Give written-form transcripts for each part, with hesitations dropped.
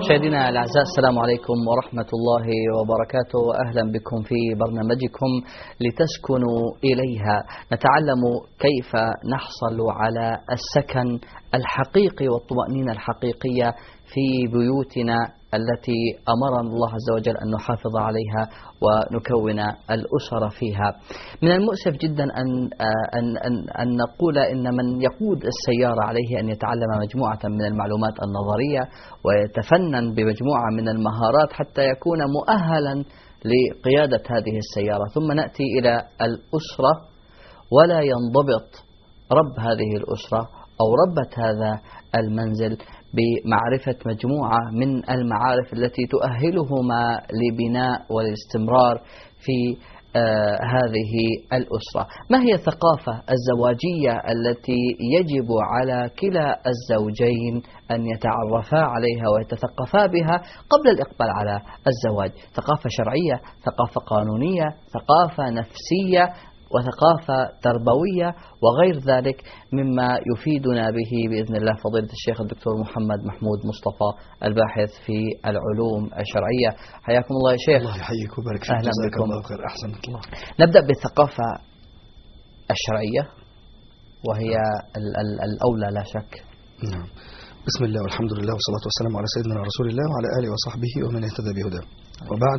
مشاهدينا الأعزاء، السلام عليكم ورحمة الله وبركاته. أهلا بكم في برنامجكم لتسكنوا إليها. نتعلم كيف نحصل على السكن الحقيقي والطمأنينة الحقيقية في بيوتنا التي أمرنا الله عز وجل أن نحافظ عليها ونكون الأسر فيها. من المؤسف جدا أن نقول إن من يقود السيارة عليه أن يتعلم مجموعة من المعلومات النظرية ويتفنن بمجموعة من المهارات حتى يكون مؤهلا لقيادة هذه السيارة، ثم نأتي إلى الأسرة ولا ينضبط رب هذه الأسرة أو ربة هذا المنزل بمعرفة مجموعة من المعارف التي تؤهلهما لبناء والاستمرار في هذه الأسرة. ما هي الثقافة الزواجية التي يجب على كلا الزوجين أن يتعرفا عليها ويتثقفا بها قبل الإقبال على الزواج؟ ثقافة شرعية، ثقافة قانونية، ثقافة نفسية، وثقافة تربوية وغير ذلك مما يفيدنا به بإذن الله فضيلة الشيخ الدكتور محمد محمود مصطفى، الباحث في العلوم الشرعية. حياكم الله يا شيخ. الله يحييك ويبارك فيك. أهلا بكم. الله خير. أحسنت الله. نبدأ بالثقافة الشرعية وهي الأولى لا شك. نعم. بسم الله والحمد لله والصلاة والسلام على سيدنا رسول الله وعلى آله وصحبه ومن اهتدى بهداه. وبعد،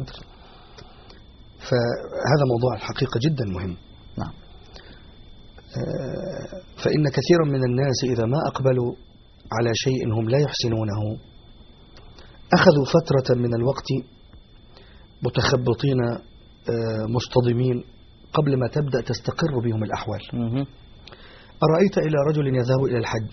فهذا موضوع الحقيقة جدا مهم. نعم. فإن كثيرا من الناس إذا ما أقبلوا على شيء هم لا يحسنونه أخذوا فترة من الوقت متخبطين مصطدمين قبل ما تبدأ تستقر بهم الأحوال. أرأيت إلى رجل يذهب إلى الحج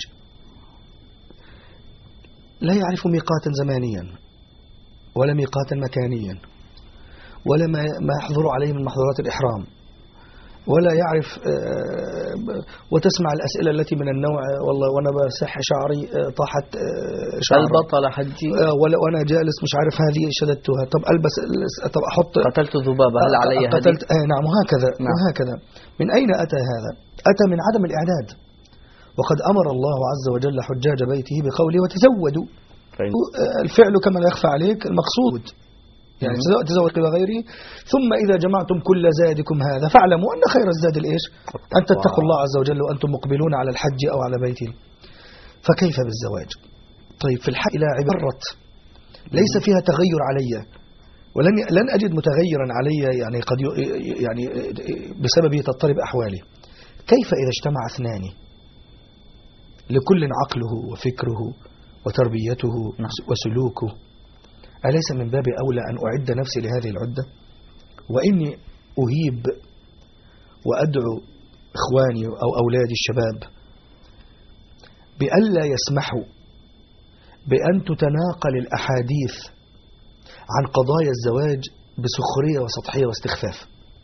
لا يعرف ميقاتا زمانيا ولا ميقاتا مكانيا ولا ما يحضر عليه من محظورات الإحرام ولا يعرف، وتسمع الأسئلة التي من النوع والله وأنا بسح شعري طاحت شعري البطل حجي، وأنا جالس مش عارف هذه شددتها، طب ألبس، طب أحط، قتلت ذبابة هل علي قتلت هذه؟ نعم. وهكذا. نعم. وهكذا. من أين أتى هذا؟ أتى من عدم الإعداد. وقد أمر الله عز وجل حجاج بيته بقوله وتزودوا. الفعل كما لا يخفى عليك المقصود، يعني تزوج وغيره. ثم إذا جمعتم كل زادكم هذا فاعلموا أن خير الزاد الإيش؟ أن تتقوا الله عز وجل وأنتم مقبلون على الحج أو على بيته. فكيف بالزواج؟ طيب في الحج إلى عبارة ليس فيها تغير علي، ولن أجد متغيرا علي، يعني قد يعني بسببه تضطرب أحوالي. كيف إذا اجتمع اثنان لكل عقله وفكره وتربيته وسلوكه؟ أليس من باب أولى أن أعد نفسي لهذه العدة؟ وإني أهيب وأدعو إخواني أو أولادي الشباب بألا يسمحوا بأن تتناقل الأحاديث عن قضايا الزواج بسخرية وسطحية واستخفاف.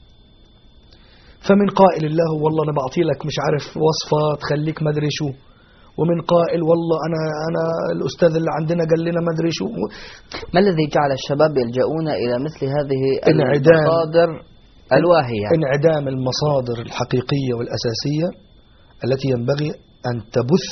فمن قائل الله والله أنا بعطي لك مش عارف وصفة تخليك مدري شو، ومن قائل والله أنا الأستاذ اللي عندنا قال لنا ما أدري شو. ما الذي جعل الشباب يلجؤون إلى مثل هذه المصادر الواهية؟ انعدام المصادر الحقيقية والأساسية التي ينبغي أن تبث.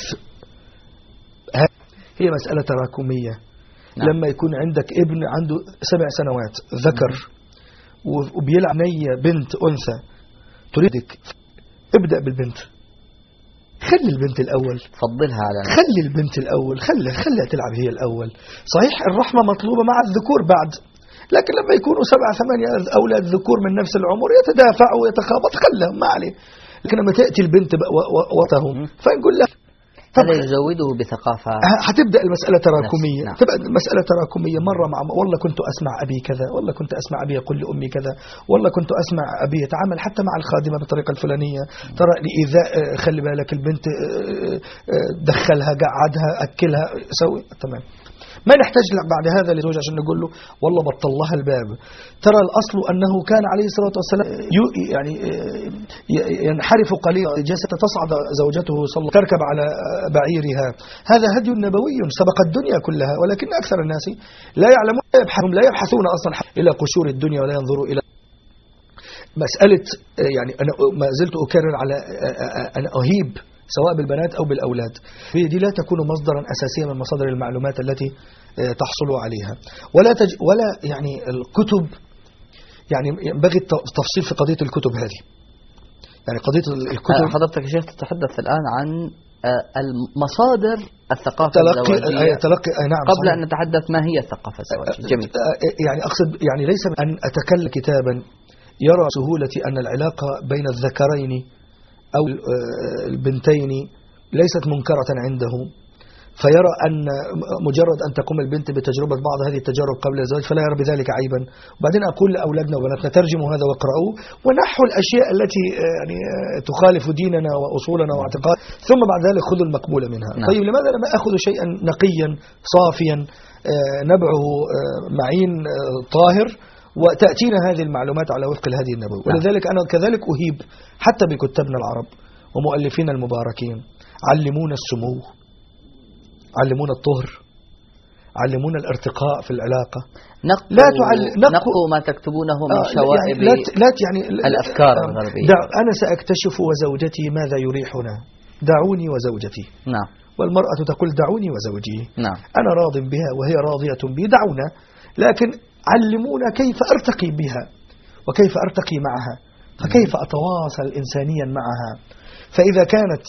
هي مسألة تراكمية. نعم. لما يكون عندك ابن عنده 7 سنوات ذكر وبيلعب نية بنت أنثى، تريدك ابدأ بالبنت، خلي البنت الأول، فضلها على نفسك. خلي البنت الأول، خليها تلعب هي الأول. صحيح الرحمة مطلوبة مع الذكور بعد، لكن لما يكونوا 7 8 أولاد ذكور من نفس العمر يتدافعوا ويتخابط خلهم ما عليه. لكن لما تأتي البنت وتهم فنقول لها هذا يزوده بثقافة. هتبدأ المسألة تراكمية. نعم. تبقى المسألة تراكمية مرة مع والله كنت أسمع أبي كذا، والله كنت أسمع أبي يقول لأمي كذا، والله كنت أسمع أبي يتعامل حتى مع الخادمة بالطريقة الفلانية. ترى لإيذاء، خلي بالك البنت دخلها قعدها أكلها سوي تمام. ما نحتاج بعد هذا لزوج عشان نقول له والله بطل لها الباب. ترى الأصل أنه كان عليه الصلاة والسلام يعني ينحرف قليلا جلسة تصعد زوجته صلى الله تركب على بعيرها. هذا هدي نبوي سبق الدنيا كلها، ولكن أكثر الناس لا يعلمون، لا يبحثون أصلا إلى قشور الدنيا ولا ينظروا إلى مسألة. يعني أنا ما زلت أكرر على أن أهيب سواء بالبنات أو بالأولاد. دي لا تكون مصدرا أساسيا من مصادر المعلومات التي تحصلوا عليها. ولا يعني الكتب، يعني ينبغي التفصيل في قضية الكتب هذه. يعني قضية الكتب، حضرتك يا شيخ تتحدث الآن عن المصادر الثقافة الزواجية نعم قبل صحيح. أن نتحدث ما هي الثقافة الزواجية. جميل. يعني أقصد يعني ليس أن أتكلم كتابا يرى سهولة أن العلاقة بين الذكرين أو البنتين ليست منكرة عنده، فيرى أن مجرد أن تقوم البنت بتجربة بعض هذه التجارب قبل الزواج فلا يرى بذلك عيبا. وبعدين أقول لأولادنا وبناتنا ترجموا هذا واقرأوه ونحوا الأشياء التي يعني تخالف ديننا وأصولنا واعتقاد، ثم بعد ذلك خذوا المقبول منها. طيب لماذا لما أخذ شيئا نقيا صافيا نبعه معين طاهر وتأتينا هذه المعلومات على وفق الهدي النبوي؟ ولذلك أنا كذلك أهيب حتى بكتابنا العرب ومؤلفين المباركين، علمونا السمو، علمونا الطهر، علمونا الارتقاء في العلاقة. نقوا ما تكتبونه من شوائب يعني الأفكار الغربية. أنا سأكتشف وزوجتي ماذا يريحنا، دعوني وزوجتي. نعم. والمرأة تقول دعوني وزوجي. نعم. أنا راض بها وهي راضية بي، دعونا، لكن علمونا كيف أرتقي بها وكيف أرتقي معها، فكيف أتواصل إنسانيا معها. فإذا كانت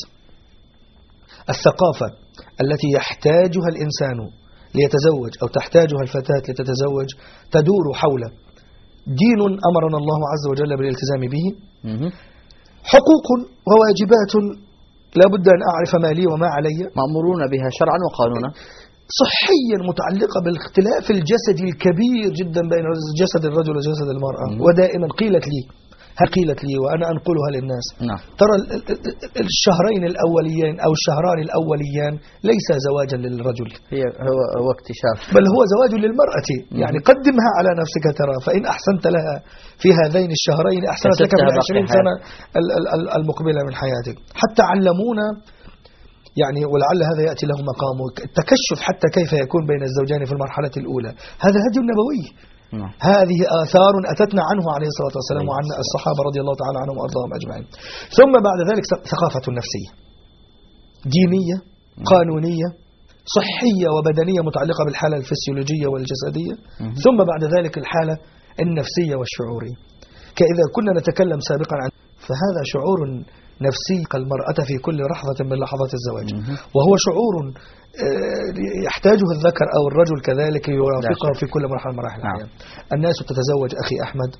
الثقافة التي يحتاجها الإنسان ليتزوج أو تحتاجها الفتاة لتتزوج تدور حول دين أمرنا الله عز وجل بالالتزام به، حقوق وواجبات لا بد أن أعرف ما لي وما علي، مأمورون بها شرعا وقانونا، صحيا متعلقة بالاختلاف الجسدي الكبير جدا بين جسد الرجل وجسد المرأة. ودائما قيلت لي وأنا أنقلها للناس. نعم. ترى الشهرين الأوليين أو الشهران الأوليان ليس زواجا للرجل، هو اكتشاف، بل هو زواج للمرأة. يعني قدمها على نفسك ترى، فإن أحسنت لها في هذين الشهرين أحسنت لك في 20 سنة المقبلة من حياتك. حتى علمونا يعني، ولعل هذا يأتي له مقامه، التكشف حتى كيف يكون بين الزوجين في المرحلة الأولى. هذا هدي النبوي. هذه آثار أتتنا عنه عليه الصلاة والسلام وعن الصحابة رضي الله تعالى عنهم وأرضاهم أجمعين. ثم بعد ذلك ثقافة نفسية دينية قانونية صحية وبدنية متعلقة بالحالة الفسيولوجية والجسدية، ثم بعد ذلك الحالة النفسية والشعورية. كإذا كنا نتكلم سابقا عن فهذا شعور نفسي المرأة في كل لحظة من لحظات الزواج، وهو شعور يحتاجه الذكر أو الرجل كذلك يوافقه في كل مرحلة من مراحل الحياة. الناس تتزوج أخي أحمد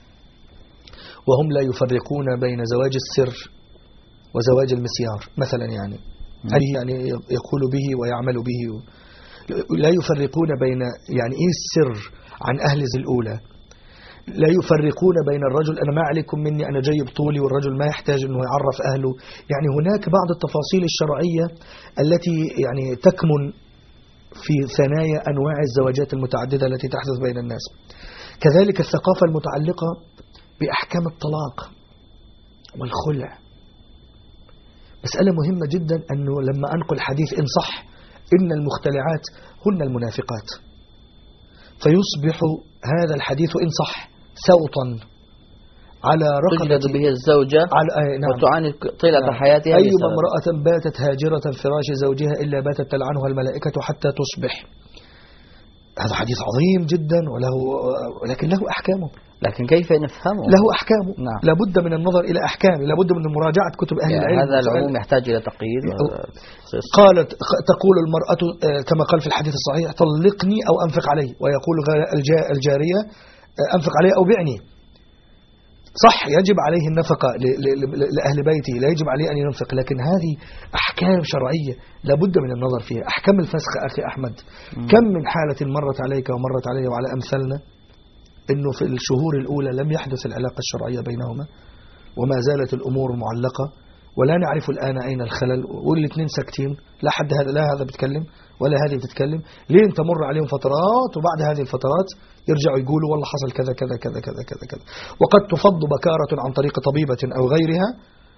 وهم لا يفرقون بين زواج السر وزواج المسيار مثلا، يعني يقول به ويعمل به، لا يفرقون بين يعني إيه السر عن أهل ذي الأولى، لا يفرقون بين الرجل أنا ما عليكم مني أنا جايب طولي والرجل ما يحتاج أنه يعرف أهله. يعني هناك بعض التفاصيل الشرعية التي يعني تكمن في ثنايا أنواع الزواجات المتعددة التي تحدث بين الناس. كذلك الثقافة المتعلقة بأحكام الطلاق والخلع، مسألة مهمة جدا، أنه لما أنقل حديث إن صح إن المختلعات هن المنافقات، فيصبح هذا الحديث إن صح سوطا على رقبة تجلد به الزوجة وتعاني طيلة حياتها. أيما امرأة باتت هاجرة فراش زوجها إلا باتت تلعنها الملائكة حتى تصبح. هذا حديث عظيم جدا ولكن له أحكامه. لكن كيف نفهمه؟ له أحكامه. نعم. لابد من النظر إلى أحكامه، لابد من مراجعة كتب أهل العلم. هذا العموم يحتاج إلى تقييد. قالت تقول المرأة كما قال في الحديث الصحيح طلقني أو أنفق علي، ويقول الجارية أنفق علي أو بعني. صح يجب عليه النفقة لأهل بيته، لا يجب عليه أن ينفق، لكن هذه أحكام شرعية لابد من النظر فيها. أحكام الفسخ أخي أحمد، كم من حالة مرت عليك ومرت علي وعلى أمثالنا إنه في الشهور الأولى لم يحدث العلاقة الشرعية بينهما وما زالت الأمور معلقة ولا نعرف الآن أين الخلل، والاثنين ساكتين، لا هذا بيتكلم ولا هذه بتتكلم، لين تمر عليهم فترات وبعد هذه الفترات يرجعوا يقولوا والله حصل كذا كذا كذا كذا كذا كذا، وقد تفض بكارة عن طريق طبيبة أو غيرها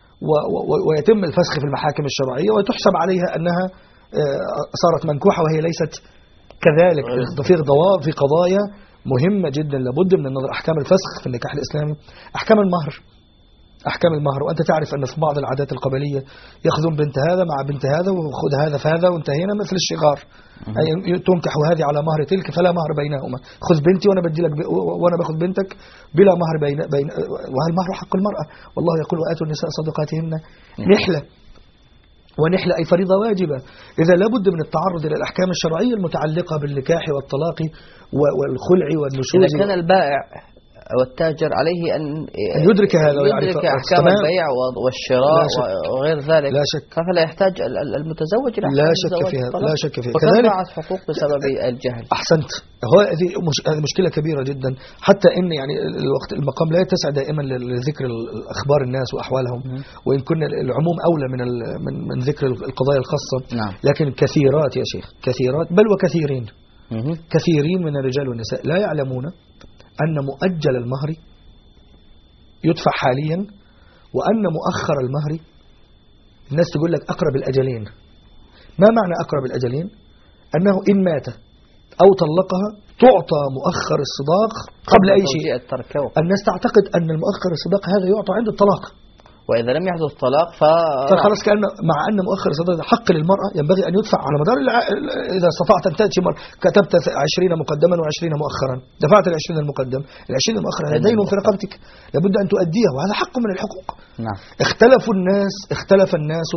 ويتم الفسخ في المحاكم الشرعية وتحسب عليها أنها صارت منكوحة وهي ليست كذلك. في قضايا مهمة جدا لابد من النظر. أحكام الفسخ في النكاح الإسلامي، أحكام المهر، أحكام المهر، وأنت تعرف أن في بعض العادات القبلية يأخذون بنت هذا مع بنت هذا وخذ هذا فهذا وانتهينا، مثل الشغار، أي تنكح هذه على مهر تلك فلا مهر بينهما، خذ بنتي وأنا بدي لك وأنا باخذ بنتك بلا مهر بين وهالمهر حق المرأة، والله يقول وآتوا النساء صدقاتهن نحلة، ونحلة أي فريضة واجبة. إذا لابد من التعرض إلى الأحكام الشرعية المتعلقة بالنكاح والطلاق والخلع والنشوز. إذا كان البائع والتاجر عليه أن يدرك هذا ويعرف أحكام البيع والشراء وغير ذلك، لا شك، فلا يحتاج المتزوج إلى لا شك فيها، لا شك فيها. وكذلك حقوق بسبب الجهل. أحسنت، هذه مشكلة كبيرة جدا، حتى إن يعني الوقت المقام لا يتسع دائما لذكر أخبار الناس وأحوالهم، وإن كنا العموم أولى من ذكر القضايا الخاصة. نعم. لكن كثيرات يا شيخ، كثيرات بل وكثيرين، كثيرين من الرجال والنساء لا يعلمون أن مؤجل المهر يدفع حاليا، وأن مؤخر المهر الناس تقول لك أقرب الأجلين. ما معنى أقرب الأجلين؟ أنه إن مات أو طلقها تعطى مؤخر الصداق قبل أي شيء. الناس تعتقد أن المؤخر الصداق هذا يعطى عند الطلاق، وإذا لم يحدث طلاق فخلاص، كأن مع أن مؤخر الصداق حق للمرأة ينبغي أن يدفع على مدار إذا استطعت أن تأتي كتبت 20 مقدما و20 مؤخرا، دفعت ال20 المقدم، ال20 المؤخر هذا دين في رقبتك لابد أن تؤديه، وهذا حق من الحقوق. نعم. اختلف الناس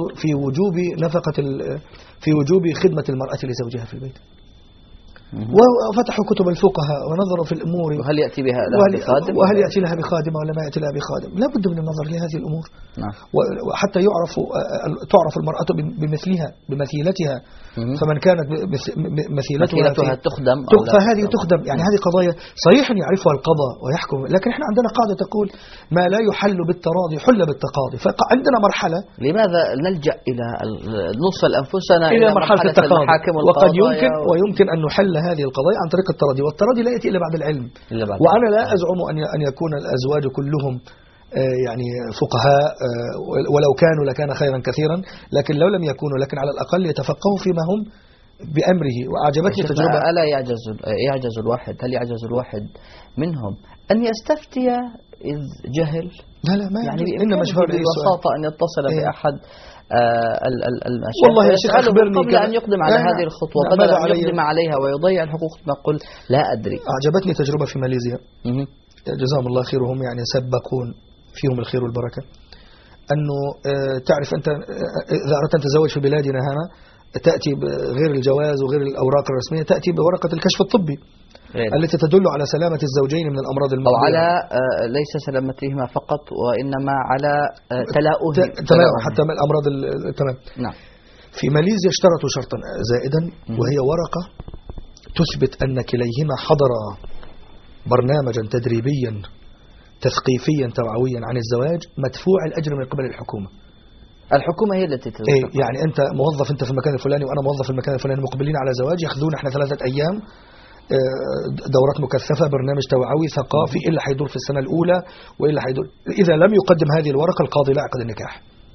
في وجوب خدمة المرأة لزوجها في البيت، وفتحوا كتب الفقهاء ونظروا في الأمور، وهل يأتي بها وهل يأتي لها بخادم ولا ما يأتي لها بخادم. لا بد من النظر لهذه الأمور. نعم. وحتى تعرف المرأة بمثيلتها، فمن كانت مثيلتها تخدم فهذه تخدم. يعني هذه قضايا صحيح يعرفها القضاء ويحكم، لكن احنا عندنا قاعدة تقول ما لا يحل بالتراضي حل بالتقاضي، فعندنا مرحلة. لماذا نلجأ إلى نوصل أنفسنا إلى مرحلة التقاضي؟ وقد يمكن أن نحل هذه القضايا عن طريق التراضي، والتراضي لا يأتي إلا بعد العلم. وأنا لا أزعم أن يكون الأزواج كلهم يعني فقهاء، ولو كانوا لكان خيرا كثيرا، لكن لو لم يكونوا لكن على الأقل يتفقهوا فيما هم بأمره. وأعجبتني تجربة. ألا يعجز الواحد، هل يعجز الواحد منهم أن يستفتي إذ جهل؟ لا ما يعني إنما ببساطة أن يتصل بأحد المشايخ والله يا شيخ أخبرني قبل أن يقدم على هذه الخطوة، بدل أن يقدم عليها ويضيع الحقوق ما قل لا أدري. أعجبتني تجربة في ماليزيا، جزاهم الله خير، وهم يعني سبقون فيهم الخير والبركة. أنه تعرف أنت إذا أردت أن تتزوج في بلادنا هنا تأتي بغير الجواز وغير الأوراق الرسمية، تأتي بورقة الكشف الطبي التي تدل على سلامة الزوجين من الأمراض المعدية، أو على ليس سلامتهما فقط وإنما على تلاؤه تمام، حتى من الأمراض تمام. نعم. في ماليزيا اشترطوا شرطا زائدا، وهي ورقة تثبت أن كليهما حضرا برنامجا تدريبيا تثقيفيا توعويا عن الزواج مدفوع الأجر من قبل الحكومة. الحكومة هي التي تدفع. يعني أنت موظف أنت في المكان الفلاني وأنا موظف في المكان الفلاني، مقبلين على زواج، يأخذون احنا 3 أيام دورات مكثفة، برنامج توعوي ثقافي، إلا حيدور في السنة الأولى وإلا حيدور. إذا لم يقدم هذه الورقة القاضي لا يعقد النكاح،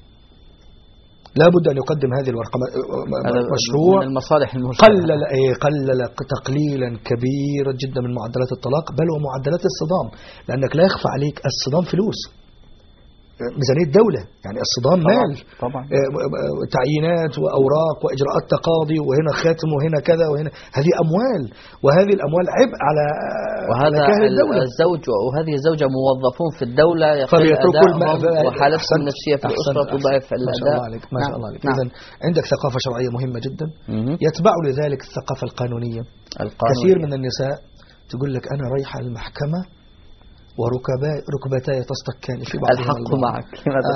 لا بد أن يقدم هذه الورقة. مشروع من المصالح المشروعة قلل تقليلا كبيرا جدا من معدلات الطلاق، بل ومعدلات الصدام، لأنك لا يخفى عليك الصدام فلوس، ميزانية الدولة، يعني الصدام مال طبعا، تعيينات وأوراق وإجراءات تقاضي، وهنا ختم وهنا كذا وهنا، هذه أموال، وهذه الأموال عبء على الدولة. الزوج وهذه الزوجة موظفون في الدولة، يقل أدائهم وحالتهم النفسية في الأسرة تضعف الأداء. ما شاء الله عليك. إذن عندك ثقافة شرعية مهمة جدا، يتبع لذلك الثقافة القانونية. كثير من النساء تقول لك أنا رايحة المحكمة وركبتاي تصطكان في بعض الحق معك.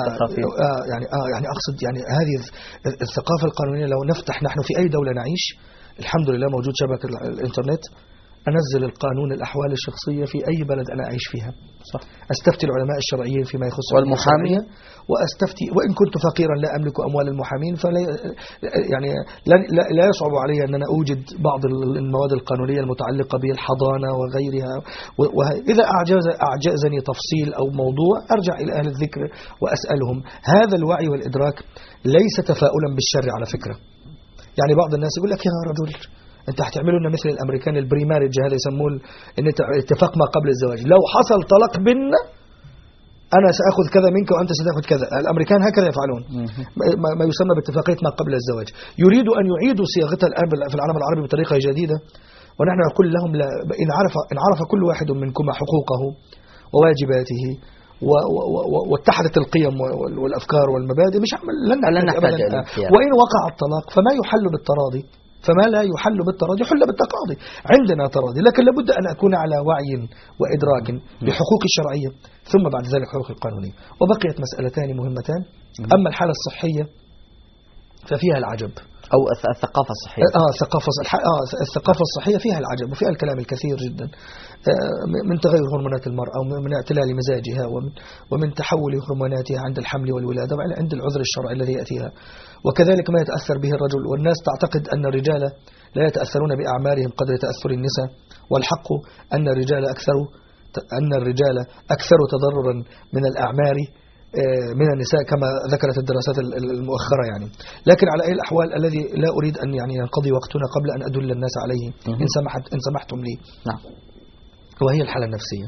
يعني أقصد يعني هذه الثقافة القانونية. لو نفتح نحن في أي دولة نعيش، الحمد لله موجود شبكة الإنترنت، أنزل القانون الأحوال الشخصية في أي بلد أنا أعيش فيها، صح. أستفتي العلماء الشرعيين فيما يخص والمحامين، وأستفتي وإن كنت فقيرا لا أملك أموال المحامين، فلا يعني لا يصعب علي أن أنا أوجد بعض المواد القانونية المتعلقة بالحضانة وغيرها. وإذا أعجزني تفصيل أو موضوع أرجع إلى أهل الذكر وأسألهم. هذا الوعي والإدراك ليس تفاؤلا بالشر على فكرة. يعني بعض الناس يقول لك يا رجل انت هتعملوا لنا مثل الامريكان البريماريج، هذا يسموه ان اتفاق ما قبل الزواج، لو حصل طلاق بيننا أنا سأخذ كذا منك وأنت ستأخذ كذا. الأمريكان هكذا يفعلون، ما يسمى باتفاقية ما قبل الزواج. يريد أن يعيدوا صياغتها الآن في العالم العربي بطريقة جديدة، ونحن نقول لهم لا، إن عرف كل واحد منكما حقوقه وواجباته واتحدت القيم والأفكار والمبادئ مش لن نحتاج أبدا. وإن وقع الطلاق فما يحل بالتراضي، فما لا يحل بالتراضي حل بالتقاضي. عندنا تراضي، لكن لابد أن أكون على وعي وإدراك بحقوق الشرعية ثم بعد ذلك حقوق القانونية. وبقيت مسألتان مهمتان. أما الحالة الصحية ففيها العجب، أو الثقافة الصحية. الثقافة الصحية فيها العجب وفيها الكلام الكثير جدا، من تغير هرمونات المرأة ومن اعتلال مزاجها ومن تحول هرموناتها عند الحمل والولادة وعند العذر الشرعي الذي يأتيها، وكذلك ما يتأثر به الرجل. والناس تعتقد أن الرجال لا يتأثرون بأعمارهم قدر تأثر النساء، والحق أن الرجال أكثر تضررا من الأعمار من النساء كما ذكرت الدراسات المؤخرة يعني. لكن على أي الأحوال الذي لا أريد أن ينقضي وقتنا قبل أن أدل الناس عليه إن سمحتم لي. نعم. وهي الحالة النفسية.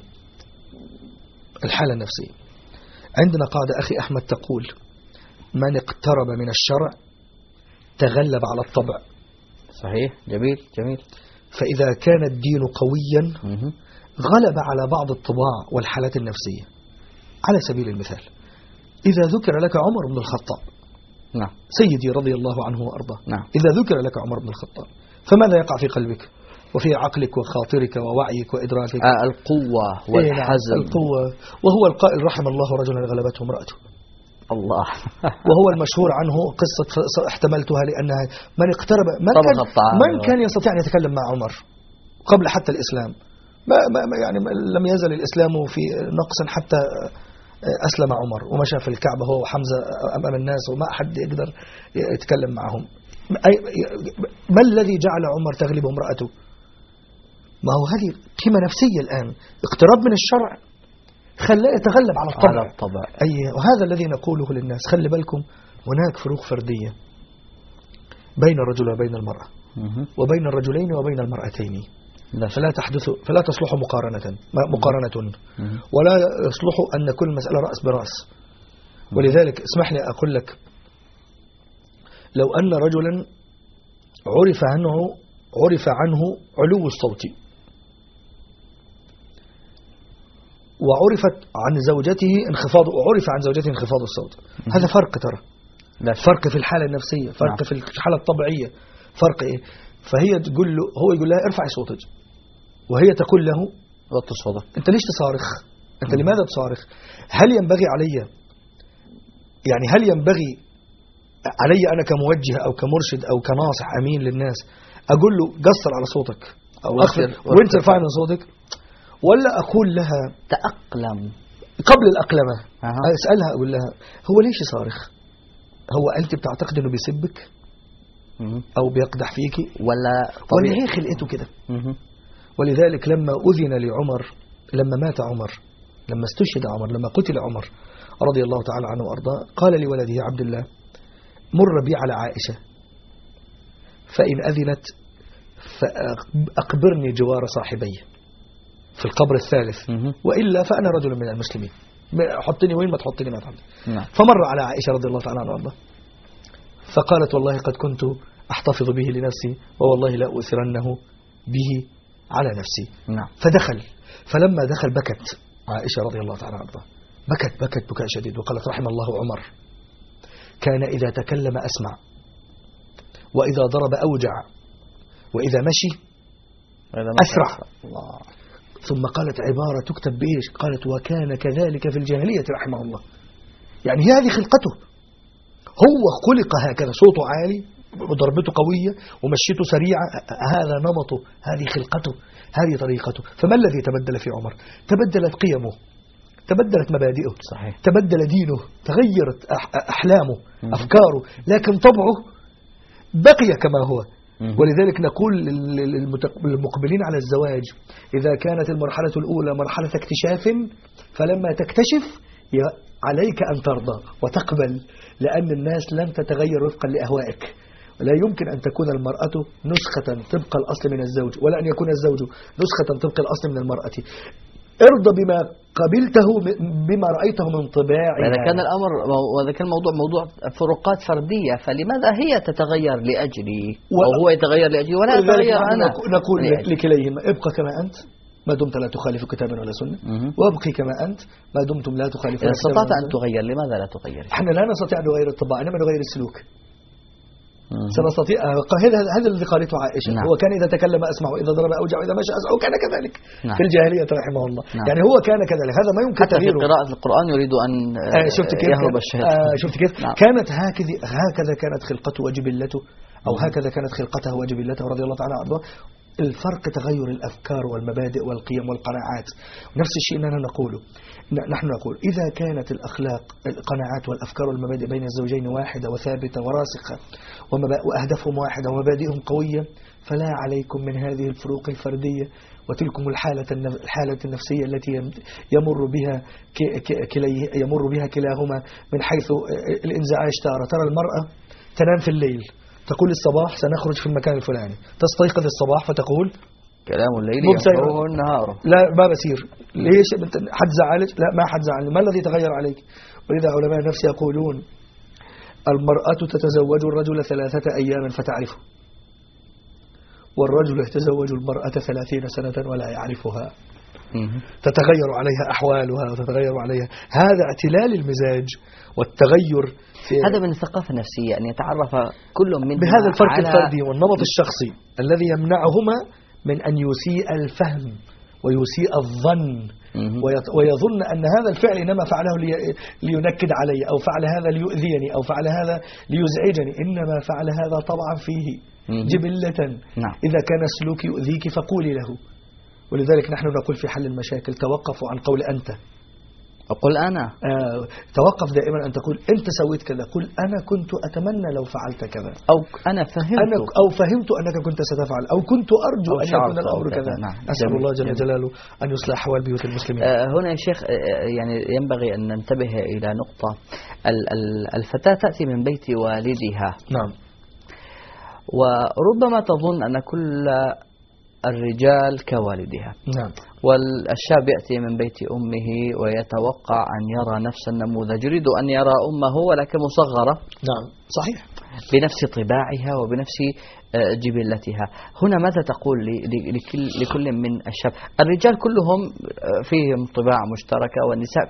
الحالة النفسية عندنا قاعدة أخي أحمد تقول: من اقترب من الشرع تغلب على الطبع. صحيح. جميل جميل. فإذا كان الدين قويا غلب على بعض الطباع والحالات النفسية. على سبيل المثال، إذا ذكر لك عمر بن الخطاب، نعم، سيدي رضي الله عنه وأرضاه، نعم، إذا ذكر لك عمر بن الخطاب فماذا يقع في قلبك وفي عقلك وخاطرك ووعيك وإدراكك؟ القوة والحزم. القوة. وهو القائل: رحم الله رجلا غلبته امرأته. الله. وهو المشهور عنه قصة احتملتها لأنها من اقترب من كان يستطيع أن يتكلم مع عمر قبل حتى الإسلام. يعني لم يزل الإسلام في نقص حتى أسلم عمر ومشى في الكعبة هو وحمزة أمام الناس وما أحد يقدر يتكلم معهم. ما الذي جعل عمر تغلب امرأته؟ ما هو هذه قيمة نفسية الآن، اقتراب من الشرع خلاه يتغلب على الطبع. وهذا الذي نقوله للناس: خلي بالكم، هناك فروق فردية بين الرجل وبين المرأة، وبين الرجلين وبين المرأتين، فلا تصلح مقارنة ولا يصلح أن كل مسألة رأس برأس. ولذلك اسمح لي أقول لك، لو أن رجلا عرف عنه علو الصوت وعرف عن زوجته انخفاض الصوت، هذا فرق، ترى فرق في الحالة النفسية، فرق في الحالة الطبيعية، فرق إيه؟ فهي تقول له، هو يقول لها ارفعي صوتك، وهي تقول له وطي صوتك، أنت ليش تصارخ؟ أنت لماذا تصارخ؟ هل ينبغي علي أنا كموجه أو كمرشد أو كناصح أمين للناس أقول له قصر على صوتك أو أخفض وانت ارفع من صوتك، ولا أقول لها تأقلم قبل الأقلمة؟ أسألها أقول لها هو ليش صارخ؟ هو أنت بتعتقد أنه بيسبك أو بيقدح فيك ولا هي خلقته كده؟ ولذلك لما أذن لعمر، لما مات عمر، لما استشهد عمر، لما قتل عمر رضي الله تعالى عنه وأرضاه، قال لولده عبد الله: مر بي على عائشة فإن أذنت فأقبرني جوار صاحبي في القبر الثالث، وإلا فأنا رجل من المسلمين، حطني وين ما تحطني ما تحطني. فمر على عائشة رضي الله تعالى عنه وأرضاه فقالت: والله قد كنت أحتفظ به لنفسي ووالله لا أؤثرنه به على نفسي. فدخل، فلما دخل بكت عائشة رضي الله تعالى عنها، بكت بكاء شديد، وقالت: رحم الله عمر، كان إذا تكلم أسمع، وإذا ضرب أوجع، وإذا مشي أسرع. ثم قالت عبارة تكتب بإيش؟ قالت: وكان كذلك في الجاهلية رحمه الله. يعني هذه خلقته، هو خلق هكذا، صوته عالي وضربته قوية ومشيته سريعة، هذا نمطه، هذه خلقته، هذه طريقته. فما الذي تبدل في عمر؟ تبدلت قيمه، تبدلت مبادئه، صحيح. تبدل دينه، تغيرت أحلامه، أفكاره، لكن طبعه بقي كما هو. ولذلك نقول للمقبلين على الزواج: إذا كانت المرحلة الأولى مرحلة اكتشاف، فلما تكتشف عليك أن ترضى وتقبل، لأن الناس لن تتغير وفقا لأهوائك. ولا يمكن أن تكون المرأة نسخة طبق الأصل من الزوج، ولا أن يكون الزوج نسخة طبق الأصل من المرأة. ارضى بما قبلته بما رأيته من طباعي. إذا كان الأمر وإذا كان موضوع فروقات فردية، فلماذا هي تتغير لأجلي وهو يتغير لأجلي ولا أتغير أنا؟ نقول لكليهما ابقى كما أنت ما دمت لا تخالف كتابا ولا سنة، وابقي كما أنت ما دمتم لا تخالف. إذا استطعت أن تغير لماذا لا تغير؟ احنا لا نستطيع أن نغير الطباع، إنما نغير السلوك. سنستطيع. هذا الذي قالته عائشة. نعم. هو كان إذا تكلم أسمع وإذا ضرب أوجع وإذا مشى أسمع، وكان كذلك. نعم. في الجاهلية رحمه الله. نعم. يعني هو كان كذلك، هذا ما يمكن حتى تغييره. في قراءة القرآن يريد أن يهرب الشيطان. شفت كيف؟ نعم. كانت هكذا كانت خلقته وجبلته، أو هكذا كانت خلقته وجبلته رضي الله تعالى عنه. الفرق تغير الأفكار والمبادئ والقيم والقناعات. نفس الشيء أننا نقوله، نحن نقول إذا كانت الأخلاق القناعات والأفكار والمبادئ بين الزوجين واحدة وثابتة وراسخة وأهدافهم واحدة ومبادئهم قوية، فلا عليكم من هذه الفروق الفردية وتلكم الحالة النفسية التي يمر بها كلاهما، من حيث الانزعاج. ترى المرأة تنام في الليل تقول الصباح سنخرج في المكان الفلاني، تستيقظ الصباح فتقول كلام الليل يحوه النهار. لا ما بصير. ليش؟ حد زعلك؟ لا ما حد زعلني. ما الذي تغير عليك؟ ولذا علماء النفس يقولون المرأة تتزوج الرجل 3 أيام فتعرفه، والرجل يتزوج المرأة 30 سنة ولا يعرفها. تتغير عليها أحوالها وتتغير عليها. هذا اعتلال المزاج والتغير هذا من الثقافة النفسية، أن يتعرف كل منهما بهذا الفرق الفردي والنمط الشخصي الذي يمنعهما من أن يسيء الفهم ويسيء الظن ويظن أن هذا الفعل إنما فعله لينكد علي، أو فعل هذا ليؤذيني، أو فعل هذا ليزعجني، إنما فعل هذا طبعا فيه جبلة. نعم. إذا كان السلوك يؤذيك فقولي له. ولذلك نحن نقول في حل المشاكل توقفوا عن قول أنت، أقول أنا. توقف دائما أن تقول أنت سويت كذا، قل أنا كنت أتمنى لو فعلت كذا، أو أنا فهمت، أو فهمت أنك كنت ستفعل، أو كنت أرجو أن يكون الأمر كذا. نعم. أسأل الله جل جلاله أن يصلح أحوال بيوت المسلمين. هنا يا شيخ يعني ينبغي أن ننتبه إلى نقطة. الفتاة تأتي من بيت والدها. نعم. وربما تظن أن كل الرجال كوالدها. نعم. والشاب يأتي من بيت أمه ويتوقع أن يرى نفس النموذج، يريد أن يرى أمه ولكن مصغرة. نعم صحيح. بنفس طباعها وبنفس جبلتها. هنا ماذا تقول لكل من الشاب؟ الرجال كلهم فيهم طباع مشتركة، والنساء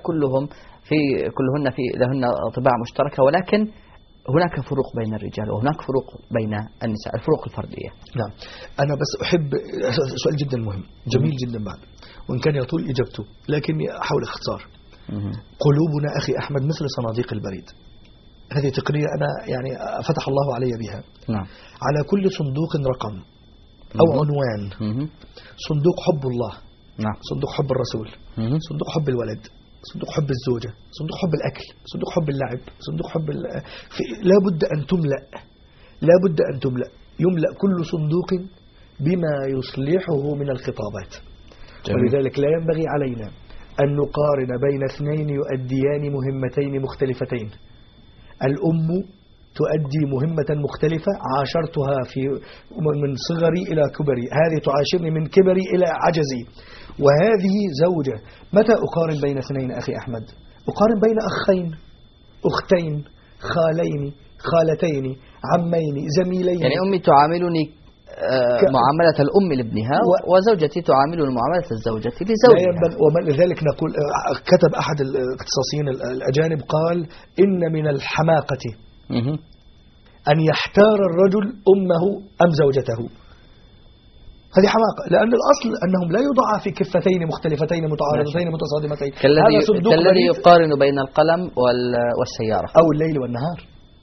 كلهن لهن طباع مشتركة، ولكن هناك فروق بين الرجال وهناك فروق بين النساء، الفروق الفردية. نعم. أنا بس أحب سؤال جدا مهم جميل جدا بعد، وإن كان يطول إجابته لكني أحاول اختصار. قلوبنا أخي أحمد مثل صناديق البريد. هذه تقنية أنا يعني فتح الله علي بها. نعم. على كل صندوق رقم أو عنوان. صندوق حب الله. نعم. صندوق حب الرسول. صندوق حب الولد. صندوق حب الزوجة. صندوق حب الأكل. صندوق حب اللعب. صندوق حب لا بد أن تملأ. لا بد أن تملأ. يملأ كل صندوق بما يصلحه من الخطابات. جميل. ولذلك لا ينبغي علينا أن نقارن بين اثنين يؤديان مهمتين مختلفتين. الأم تؤدي مهمة مختلفة عاشرتها من صغري إلى كبري، هذه تعاشرني من كبري إلى عجزي، وهذه زوجة. متى أقارن بين اثنين أخي أحمد؟ أقارن بين أخين، أختين، خالين، خالتين، عمين، زميلين. يعني أمي تعاملني معاملة الأم لابنها، وزوجتي تعاملني معاملة الزوجة لزوجها. ولذلك نقول، كتب أحد الاختصاصيين الأجانب قال إن من الحماقة أن يحتار الرجل أمه أم زوجته. هذه حماقة، لأن الأصل أنهم لا يضعا في كفتين مختلفتين متعارضتين متصادمتين. كالذي يقارن بين القلم والسيارة، أو الليل والنهار،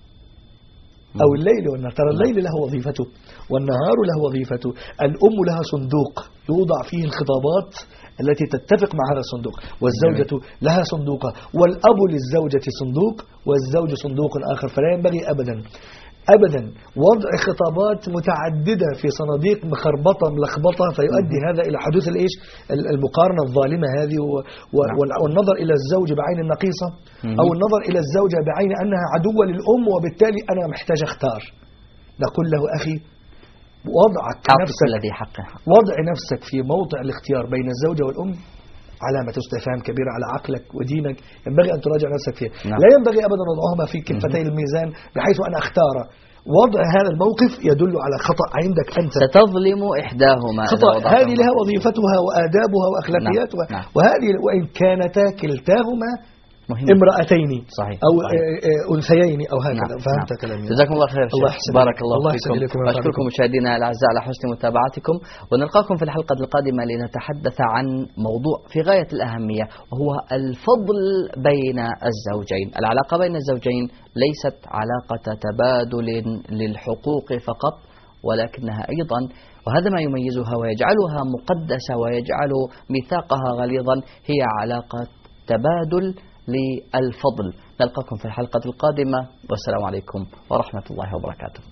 أو الليل والنهار. ترى الليل له وظيفته والنهار له وظيفته. الأم لها صندوق يوضع فيه الخطابات التي تتفق مع هذا الصندوق، والزوجة لها صندوق، والأب للزوجة صندوق، والزوج صندوق آخر. فلا ينبغي أبدا وضع خطابات متعددة في صناديق مخربطة ملخبطة، فيؤدي هذا إلى حدوث المقارنة الظالمة هذه، والنظر إلى الزوج بعين النقيصة، أو النظر إلى الزوجة بعين أنها عدوة للأم، وبالتالي أنا محتاج أختار. نقول له أخي وضع نفسك في موضع الاختيار بين الزوجة والأم علامة استفهام كبيرة على عقلك ودينك، ينبغي أن تراجع نفسك فيها. نعم. لا ينبغي أبدا وضعهما في كفتي الميزان بحيث أن أختار وضع هذا الموقف يدل على خطأ عندك أنت. ستظلم إحداهما. خطأ، هذه لها وظيفتها وآدابها وأخلاقياتها. نعم. وهذه وإن كانتا كلتاهما مهم. امرأتين صحيح. أو صحيح. أنثيين أو هكذا. نعم. فهمت نعم. كلامي؟ جزاكم الله خير الله شيخ. بارك الله فيكم. وأشكركم مشاهدينا الأعزاء على حسن متابعتكم، ونلقاكم في الحلقة القادمة لنتحدث عن موضوع في غاية الأهمية، وهو الفضل بين الزوجين. العلاقة بين الزوجين ليست علاقة تبادل للحقوق فقط، ولكنها أيضا، وهذا ما يميزها ويجعلها مقدسة ويجعل ميثاقها غليظا، هي علاقة تبادل للفضل. نلقاكم في الحلقة القادمة، والسلام عليكم ورحمة الله وبركاته.